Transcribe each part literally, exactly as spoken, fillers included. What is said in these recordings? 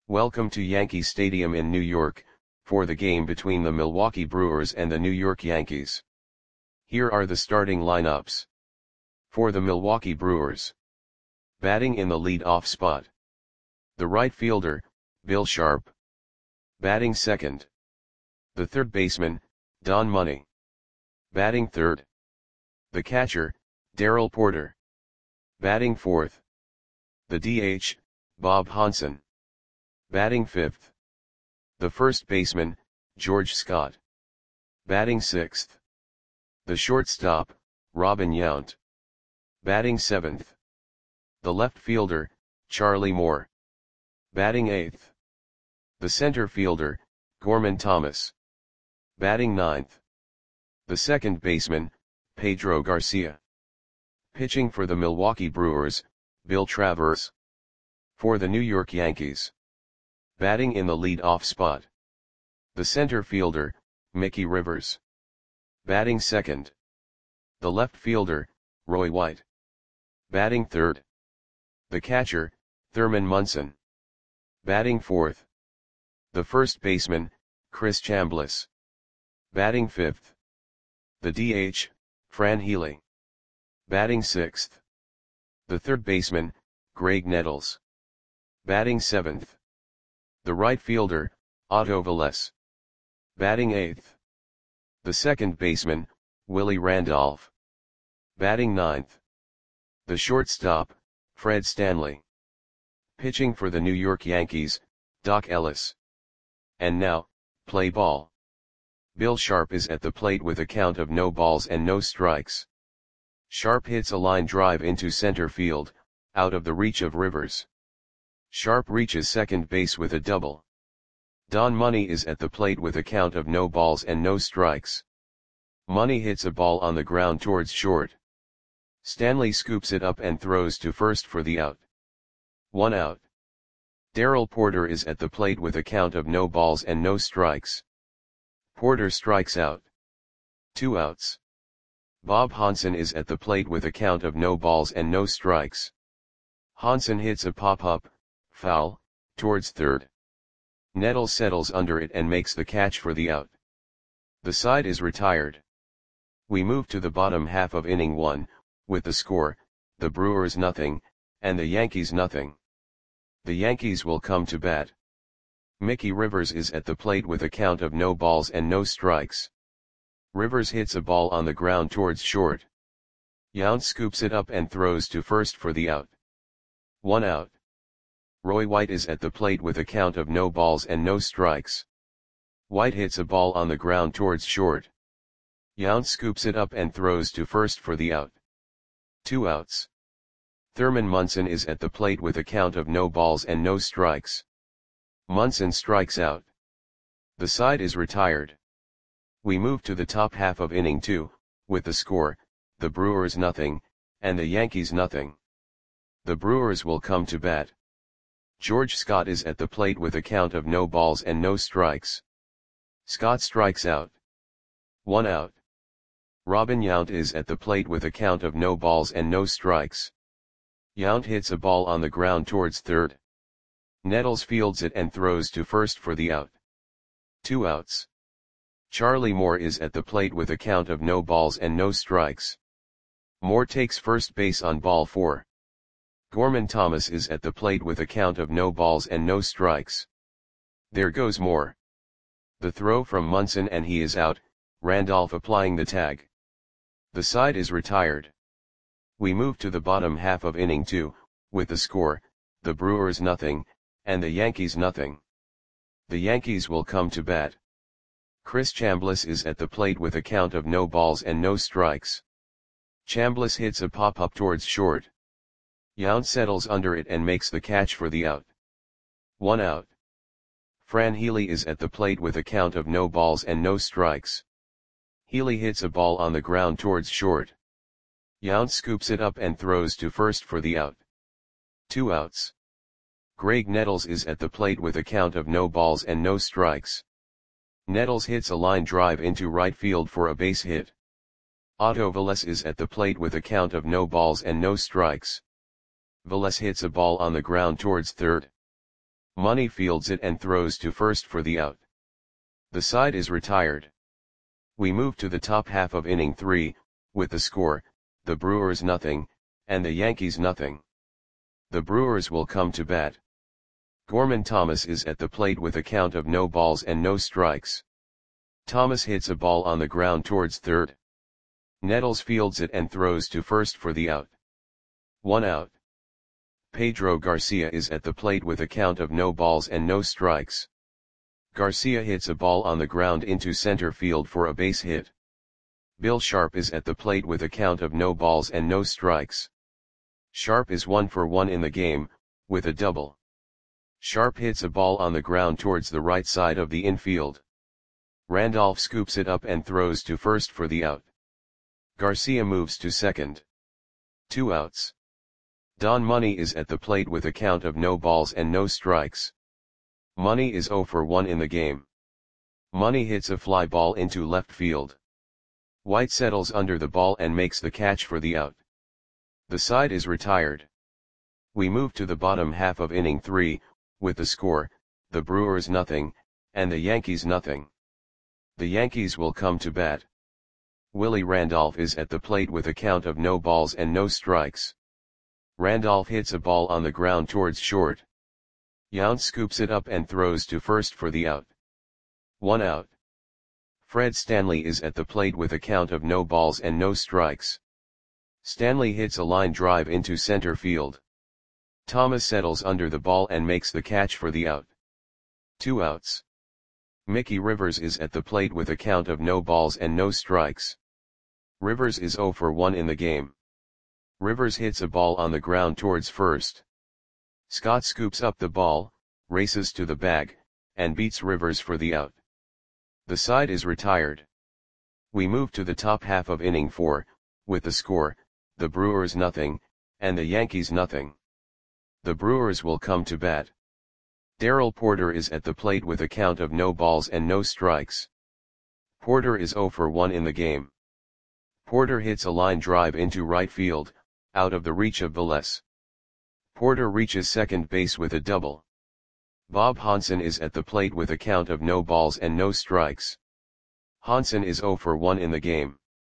Welcome to Yankee Stadium in New York, for the game between the Milwaukee Brewers and the New York Yankees. Here are the starting lineups. For the Milwaukee Brewers. Batting in the lead-off spot. The right fielder, Bill Sharp. Batting second. The third baseman, Don Money. Batting third. The catcher, Darrell Porter. Batting fourth. The D H, Bob Honson. Batting fifth. The first baseman, George Scott. Batting sixth. The shortstop, Robin Yount. Batting seventh. The left fielder, Charlie Moore. Batting eighth. The center fielder, Gorman Thomas. Batting ninth. The second baseman, Pedro Garcia. Pitching for the Milwaukee Brewers, Bill Travers. For the New York Yankees. Batting in the lead-off spot. The center fielder, Mickey Rivers. Batting second. The left fielder, Roy White. Batting third. The catcher, Thurman Munson. Batting fourth. The first baseman, Chris Chambliss. Batting fifth. The D H, Fran Healy. Batting sixth. The third baseman, Greg Nettles. Batting seventh. The right fielder, Otto Velez. Batting eighth. The second baseman, Willie Randolph. Batting ninth. The shortstop, Fred Stanley. Pitching for the New York Yankees, Doc Ellis. And now, play ball. Bill Sharp is at the plate with a count of no balls and no strikes. Sharp hits a line drive into center field, out of the reach of Rivers. Sharp reaches second base with a double. Don Money is at the plate with a count of no balls and no strikes. Money hits a ball on the ground towards short. Stanley scoops it up and throws to first for the out. One out. Darrell Porter is at the plate with a count of no balls and no strikes. Porter strikes out. Two outs. Bob Honson is at the plate with a count of no balls and no strikes. Honson hits a pop-up, foul, towards third. Nettles settles under it and makes the catch for the out. The side is retired. We move to the bottom half of inning one, with the score, the Brewers nothing, and the Yankees nothing. The Yankees will come to bat. Mickey Rivers is at the plate with a count of no balls and no strikes. Rivers hits a ball on the ground towards short. Yount scoops it up and throws to first for the out. One out. Roy White is at the plate with a count of no balls and no strikes. White hits a ball on the ground towards short. Yount scoops it up and throws to first for the out. Two outs. Thurman Munson is at the plate with a count of no balls and no strikes. Munson strikes out. The side is retired. We move to the top half of inning two, with the score, the Brewers nothing, and the Yankees nothing. The Brewers will come to bat. George Scott is at the plate with a count of no balls and no strikes. Scott strikes out. One out. Robin Yount is at the plate with a count of no balls and no strikes. Yount hits a ball on the ground towards third. Nettles fields it and throws to first for the out. Two outs. Charlie Moore is at the plate with a count of no balls and no strikes. Moore takes first base on ball four. Gorman Thomas is at the plate with a count of no balls and no strikes. There goes Moore. The throw from Munson and he is out, Randolph applying the tag. The side is retired. We move to the bottom half of inning two, with the score, the Brewers nothing, and the Yankees nothing. The Yankees will come to bat. Chris Chambliss is at the plate with a count of no balls and no strikes. Chambliss hits a pop-up towards short. Yount settles under it and makes the catch for the out. One out. Fran Healy is at the plate with a count of no balls and no strikes. Healy hits a ball on the ground towards short. Yount scoops it up and throws to first for the out. Two outs. Greg Nettles is at the plate with a count of no balls and no strikes. Nettles hits a line drive into right field for a base hit. Otto Velez is at the plate with a count of no balls and no strikes. Velez hits a ball on the ground towards third. Money fields it and throws to first for the out. The side is retired. We move to the top half of inning three, with the score, the Brewers nothing, and the Yankees nothing. The Brewers will come to bat. Gorman Thomas is at the plate with a count of no balls and no strikes. Thomas hits a ball on the ground towards third. Nettles fields it and throws to first for the out. One out. Pedro Garcia is at the plate with a count of no balls and no strikes. Garcia hits a ball on the ground into center field for a base hit. Bill Sharp is at the plate with a count of no balls and no strikes. Sharp is one for one in the game, with a double. Sharp hits a ball on the ground towards the right side of the infield. Randolph scoops it up and throws to first for the out. Garcia moves to second. Two outs. Don Money is at the plate with a count of no balls and no strikes. Money is zero for one in the game. Money hits a fly ball into left field. White settles under the ball and makes the catch for the out. The side is retired. We move to the bottom half of inning three, with the score, the Brewers nothing, and the Yankees nothing. The Yankees will come to bat. Willie Randolph is at the plate with a count of no balls and no strikes. Randolph hits a ball on the ground towards short. Yount scoops it up and throws to first for the out. One out. Fred Stanley is at the plate with a count of no balls and no strikes. Stanley hits a line drive into center field. Thomas settles under the ball and makes the catch for the out. Two outs. Mickey Rivers is at the plate with a count of no balls and no strikes. Rivers is zero for one in the game. Rivers hits a ball on the ground towards first. Scott scoops up the ball, races to the bag, and beats Rivers for the out. The side is retired. We move to the top half of inning four, with the score, the Brewers nothing, and the Yankees nothing. The Brewers will come to bat. Darrell Porter is at the plate with a count of no balls and no strikes. Porter is zero for one in the game. Porter hits a line drive into right field, out of the reach of Velez. Porter reaches second base with a double. Bob Hansen is at the plate with a count of no balls and no strikes. Hansen is zero for one in the game.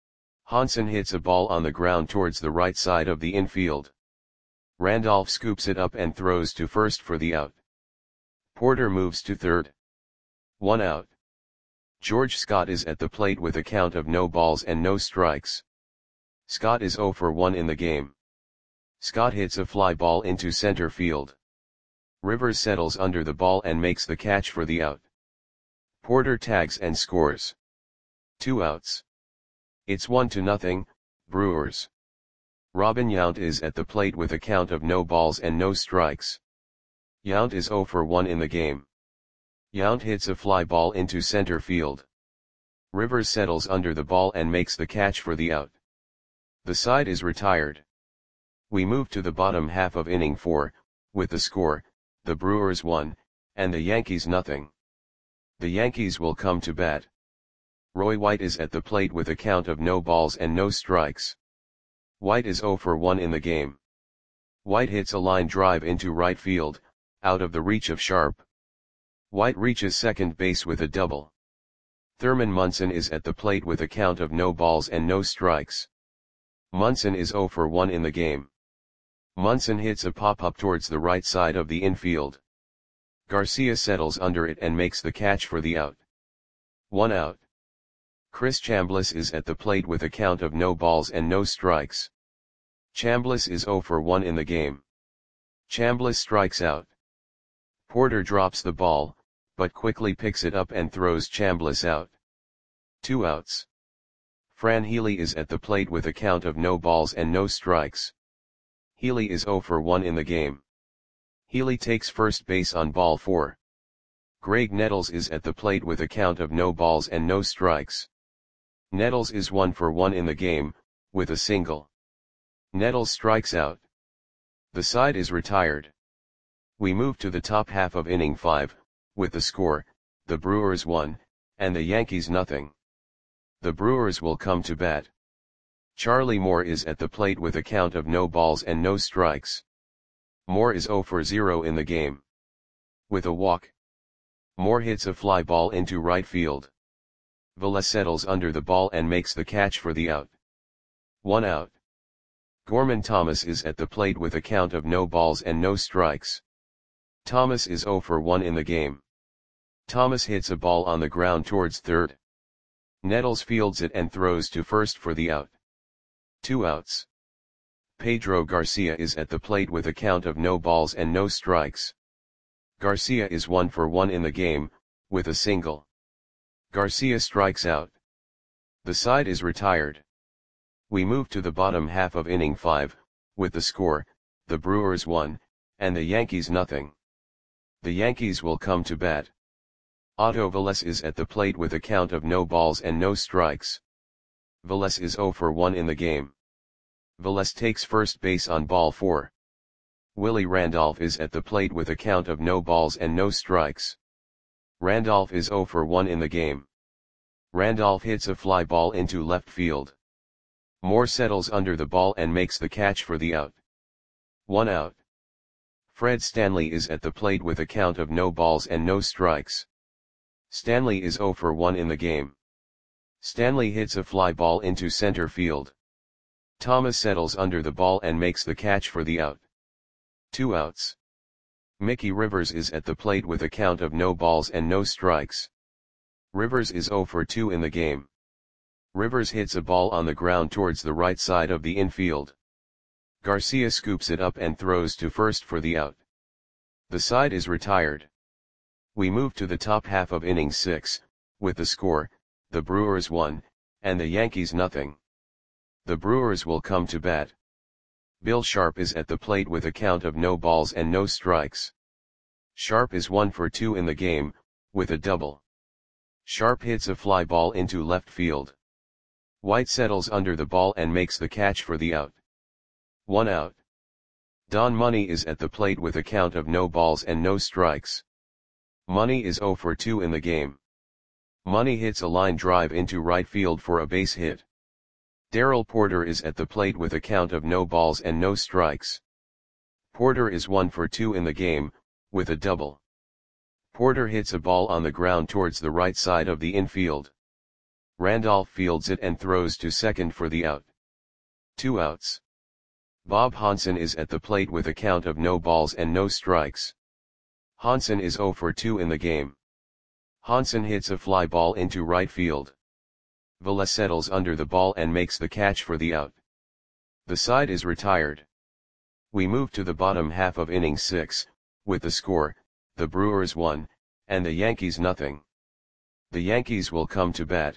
Hansen hits a ball on the ground towards the right side of the infield. Randolph scoops it up and throws to first for the out. Porter moves to third. One out. George Scott is at the plate with a count of no balls and no strikes. Scott is zero for one in the game. Scott hits a fly ball into center field. Rivers settles under the ball and makes the catch for the out. Porter tags and scores. Two outs. It's one to nothing, Brewers. Robin Yount is at the plate with a count of no balls and no strikes. Yount is zero for one in the game. Yount hits a fly ball into center field. Rivers settles under the ball and makes the catch for the out. The side is retired. We move to the bottom half of inning four, with the score, the Brewers one, and the Yankees nothing. The Yankees will come to bat. Roy White is at the plate with a count of no balls and no strikes. White is zero for one in the game. White hits a line drive into right field, out of the reach of Sharp. White reaches second base with a double. Thurman Munson is at the plate with a count of no balls and no strikes. Munson is zero for one in the game. Munson hits a pop-up towards the right side of the infield. Garcia settles under it and makes the catch for the out. One out. Chris Chambliss is at the plate with a count of no balls and no strikes. Chambliss is zero for one in the game. Chambliss strikes out. Porter drops the ball, but quickly picks it up and throws Chambliss out. Two outs. Fran Healy is at the plate with a count of no balls and no strikes. Healy is zero for one in the game. Healy takes first base on ball four. Greg Nettles is at the plate with a count of no balls and no strikes. Nettles is one for one in the game, with a single. Nettles strikes out. The side is retired. We move to the top half of inning five, with the score, the Brewers one, and the Yankees nothing. The Brewers will come to bat. Charlie Moore is at the plate with a count of no balls and no strikes. Moore is zero for zero in the game. with a walk. Moore hits a fly ball into right field. Velez settles under the ball and makes the catch for the out. One out. Gorman Thomas is at the plate with a count of no balls and no strikes. Thomas is zero for one in the game. Thomas hits a ball on the ground towards third. Nettles fields it and throws to first for the out. Two outs. Pedro Garcia is at the plate with a count of no balls and no strikes. Garcia is one for one in the game, with a single. Garcia strikes out. The side is retired. We move to the bottom half of inning five, with the score, the Brewers one, and the Yankees nothing. The Yankees will come to bat. Otto Velez is at the plate with a count of no balls and no strikes. Velez is zero for one in the game. Velez takes first base on ball four. Willie Randolph is at the plate with a count of no balls and no strikes. Randolph is zero for one in the game. Randolph hits a fly ball into left field. Moore settles under the ball and makes the catch for the out. One out. Fred Stanley is at the plate with a count of no balls and no strikes. Stanley is zero for one in the game. Stanley hits a fly ball into center field. Thomas settles under the ball and makes the catch for the out. Two outs. Mickey Rivers is at the plate with a count of no balls and no strikes. Rivers is zero for two in the game. Rivers hits a ball on the ground towards the right side of the infield. Garcia scoops it up and throws to first for the out. The side is retired. We move to the top half of inning six, with the score, the Brewers one, and the Yankees nothing. The Brewers will come to bat. Bill Sharp is at the plate with a count of no balls and no strikes. Sharp is one for two in the game, with a double. Sharp hits a fly ball into left field. White settles under the ball and makes the catch for the out. One out. Don Money is at the plate with a count of no balls and no strikes. Money is zero for two in the game. Money hits a line drive into right field for a base hit. Darrell Porter is at the plate with a count of no balls and no strikes. Porter is one for two in the game, with a double. Porter hits a ball on the ground towards the right side of the infield. Randolph fields it and throws to second for the out. Two outs. Bob Hansen is at the plate with a count of no balls and no strikes. Hansen is zero for two in the game. Hansen hits a fly ball into right field. Velez settles under the ball and makes the catch for the out. The side is retired. We move to the bottom half of inning six, with the score, the Brewers one, and the Yankees nothing. The Yankees will come to bat.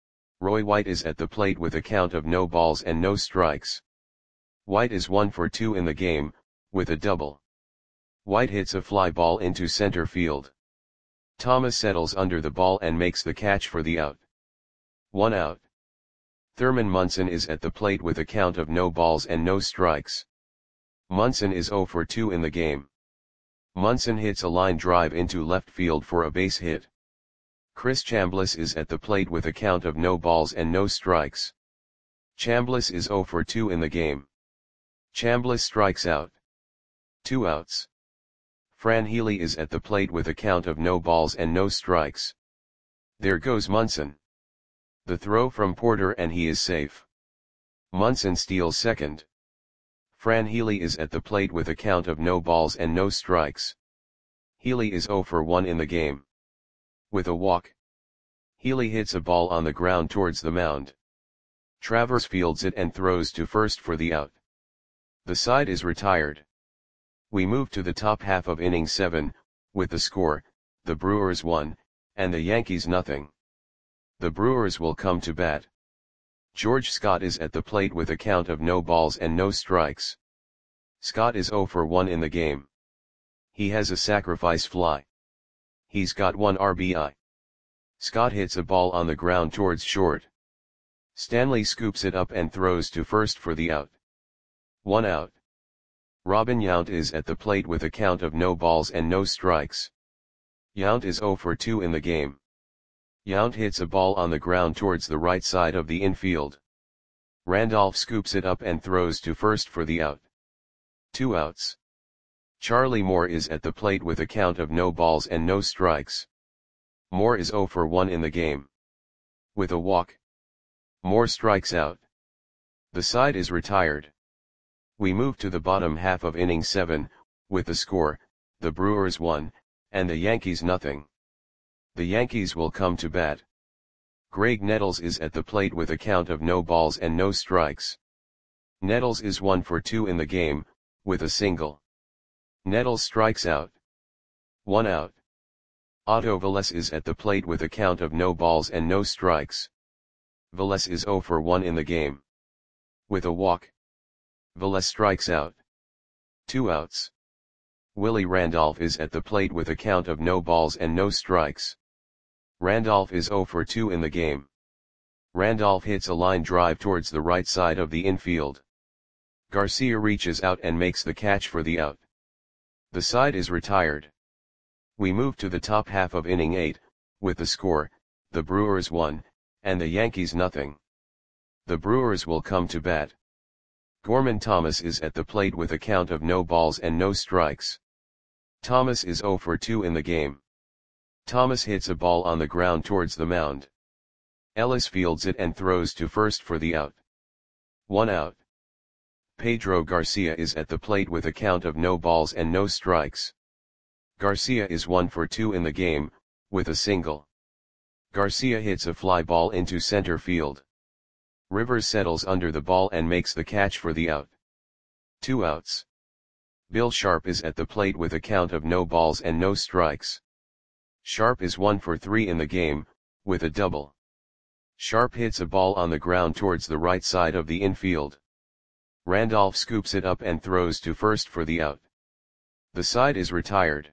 Roy White is at the plate with a count of no balls and no strikes. White is one for two in the game, with a double. White hits a fly ball into center field. Thomas settles under the ball and makes the catch for the out. One out. Thurman Munson is at the plate with a count of no balls and no strikes. Munson is zero for two in the game. Munson hits a line drive into left field for a base hit. Chris Chambliss is at the plate with a count of no balls and no strikes. Chambliss is zero for two in the game. Chambliss strikes out. Two outs. Fran Healy is at the plate with a count of no balls and no strikes. There goes Munson. The throw from Porter and he is safe. Munson steals second. Fran Healy is at the plate with a count of no balls and no strikes. Healy is zero for one in the game. With a walk. Healy hits a ball on the ground towards the mound. Travers fields it and throws to first for the out. The side is retired. We move to the top half of inning seven, with the score, the Brewers one, and the Yankees nothing. The Brewers will come to bat. George Scott is at the plate with a count of no balls and no strikes. Scott is zero for one in the game. He has a sacrifice fly. He's got one R B I. Scott hits a ball on the ground towards short. Stanley scoops it up and throws to first for the out. One out. Robin Yount is at the plate with a count of no balls and no strikes. Yount is zero for two in the game. Yount hits a ball on the ground towards the right side of the infield. Randolph scoops it up and throws to first for the out. Two outs. Charlie Moore is at the plate with a count of no balls and no strikes. Moore is zero for one in the game. With a walk, Moore strikes out. The side is retired. We move to the bottom half of inning seven, with the score, the Brewers one, and the Yankees nothing. The Yankees will come to bat. Greg Nettles is at the plate with a count of no balls and no strikes. Nettles is one for two in the game, with a single. Nettles strikes out. One out. Otto Velez is at the plate with a count of no balls and no strikes. Velez is zero for one in the game. With a walk, Velez strikes out. Two outs. Willie Randolph is at the plate with a count of no balls and no strikes. Randolph is zero for two in the game. Randolph hits a line drive towards the right side of the infield. Garcia reaches out and makes the catch for the out. The side is retired. We move to the top half of inning eight, with the score, the Brewers one, and the Yankees nothing. The Brewers will come to bat. Gorman Thomas is at the plate with a count of no balls and no strikes. Thomas is zero for two in the game. Thomas hits a ball on the ground towards the mound. Ellis fields it and throws to first for the out. One out. Pedro Garcia is at the plate with a count of no balls and no strikes. Garcia is one for two in the game, with a single. Garcia hits a fly ball into center field. Rivers settles under the ball and makes the catch for the out. Two outs. Bill Sharp is at the plate with a count of no balls and no strikes. Sharp is one for three in the game, with a double. Sharp hits a ball on the ground towards the right side of the infield. Randolph scoops it up and throws to first for the out. The side is retired.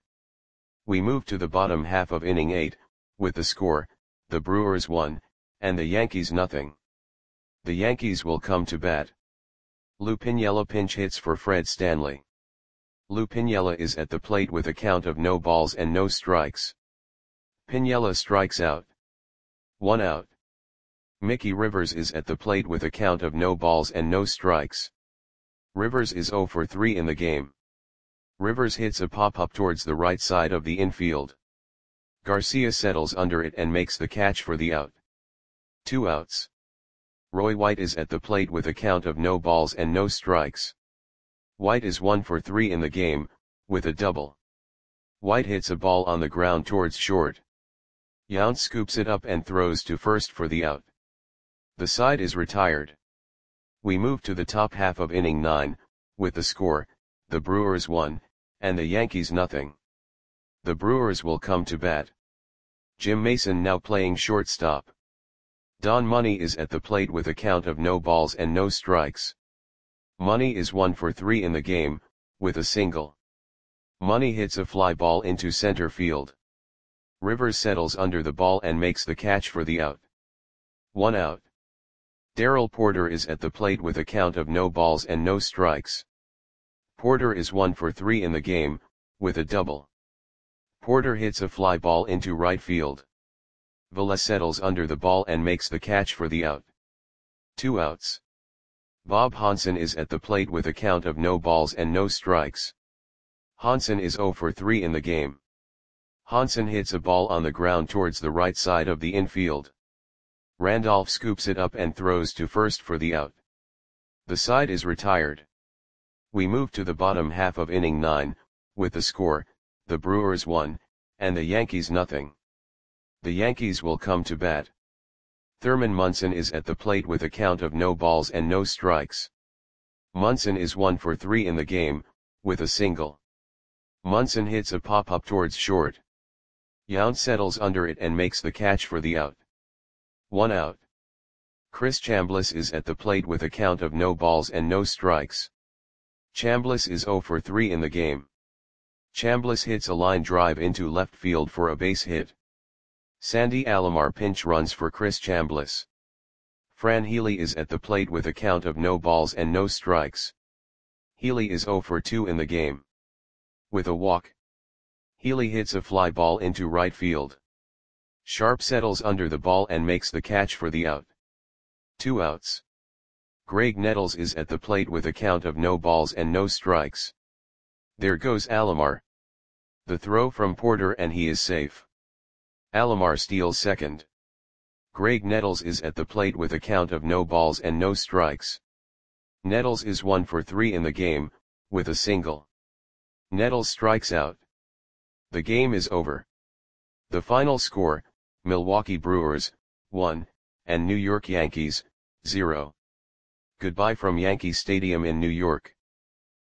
We move to the bottom half of inning eight, with the score, the Brewers one, and the Yankees nothing. The Yankees will come to bat. Lou Piniella pinch hits for Fred Stanley. Lou Piniella is at the plate with a count of no balls and no strikes. Piniella strikes out. One out. Mickey Rivers is at the plate with a count of no balls and no strikes. Rivers is zero for three in the game. Rivers hits a pop-up towards the right side of the infield. Garcia settles under it and makes the catch for the out. Two outs. Roy White is at the plate with a count of no balls and no strikes. White is one for three in the game, with a double. White hits a ball on the ground towards short. Yount scoops it up and throws to first for the out. The side is retired. We move to the top half of inning nine, with the score, the Brewers one, and the Yankees nothing. The Brewers will come to bat. Jim Mason now playing shortstop. Don Money is at the plate with a count of no balls and no strikes. Money is one for three in the game, with a single. Money hits a fly ball into center field. Rivers settles under the ball and makes the catch for the out. One out. Darrell Porter is at the plate with a count of no balls and no strikes. Porter is one for three in the game, with a double. Porter hits a fly ball into right field. Velez settles under the ball and makes the catch for the out. Two outs. Bob Hansen is at the plate with a count of no balls and no strikes. Hansen is zero for three in the game. Hansen hits a ball on the ground towards the right side of the infield. Randolph scoops it up and throws to first for the out. The side is retired. We move to the bottom half of inning nine, with the score, the Brewers one, and the Yankees nothing. The Yankees will come to bat. Thurman Munson is at the plate with a count of no balls and no strikes. Munson is one for three in the game, with a single. Munson hits a pop-up towards short. Yount settles under it and makes the catch for the out. One out. Chris Chambliss is at the plate with a count of no balls and no strikes. Chambliss is zero for three in the game. Chambliss hits a line drive into left field for a base hit. Sandy Alomar pinch runs for Chris Chambliss. Fran Healy is at the plate with a count of no balls and no strikes. Healy is zero for two in the game. With a walk, Healy hits a fly ball into right field. Sharp settles under the ball and makes the catch for the out. Two outs. Greg Nettles is at the plate with a count of no balls and no strikes. There goes Alomar. The throw from Porter and he is safe. Alomar steals second. Graig Nettles is at the plate with a count of no balls and no strikes. Nettles is one for three in the game, with a single. Nettles strikes out. The game is over. The final score, Milwaukee Brewers, one, and New York Yankees, zero. Goodbye from Yankee Stadium in New York.